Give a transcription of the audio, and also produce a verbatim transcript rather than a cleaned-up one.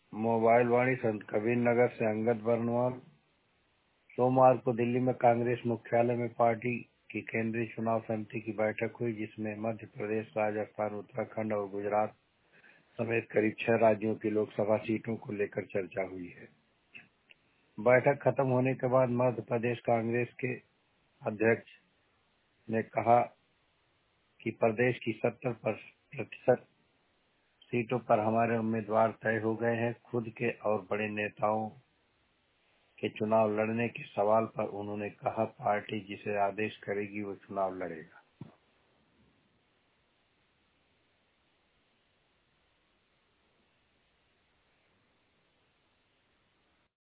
Mobile वाणी संत कबीर नगर से अंगद बर्नवाल। सोमवार को दिल्ली में कांग्रेस मुख्यालय में पार्टी की केंद्रीय चुनाव समिति की बैठक हुई, जिसमें मध्य प्रदेश, राजस्थान, उत्तराखंड और गुजरात समेत करीब छह राज्यों की लोकसभा सीटों को लेकर चर्चा हुई है। बैठक खत्म होने के बाद मध्य प्रदेश कांग्रेस के अध्यक्ष ने कहा कि प्रदेश की सत्तर प्रतिशत सीटों पर हमारे उम्मीदवार तय हो गए हैं। खुद के और बड़े नेताओं के चुनाव लड़ने के सवाल पर उन्होंने कहा, पार्टी जिसे आदेश करेगी वो चुनाव लड़ेगा।